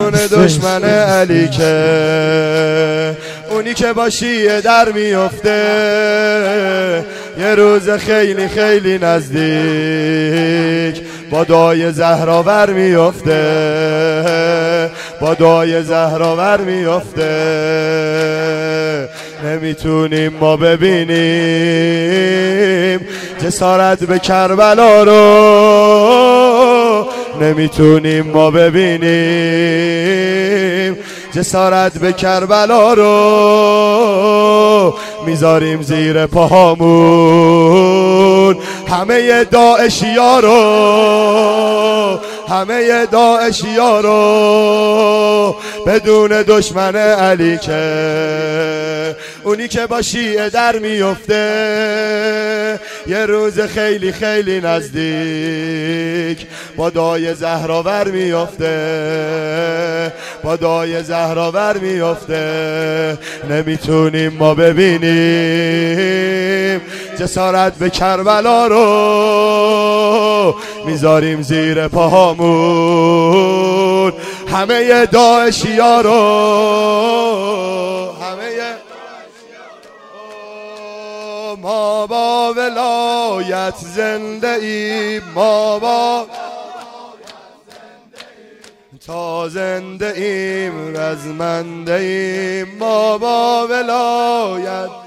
دشمن علی که اونی که با شیعه در میفته یه روز خیلی خیلی نزدیک با دعای زهراور میفته، با دعای زهراور میفته. نمیتونیم ما ببینیم جسارت به کربلا رو، نمیتونیم ما ببینیم جسارت به کربلا رو. میذاریم زیر پاهامون همه داعشیا رو، همه داعشیا رو، بدون دشمن علی که اونی که با شیعه در میفته یه روز خیلی خیلی نزدیک با دعای زهراور میفته، با دعای زهراور میفته. نمیتونیم ما ببینیم جسارت به کربلا رو، میذاریم زیر پاهامون همه داعشیا رو، همه ما با ولایت زنده ایم، ما با تا زنده ایم رزمنده ایم، ما با ولایت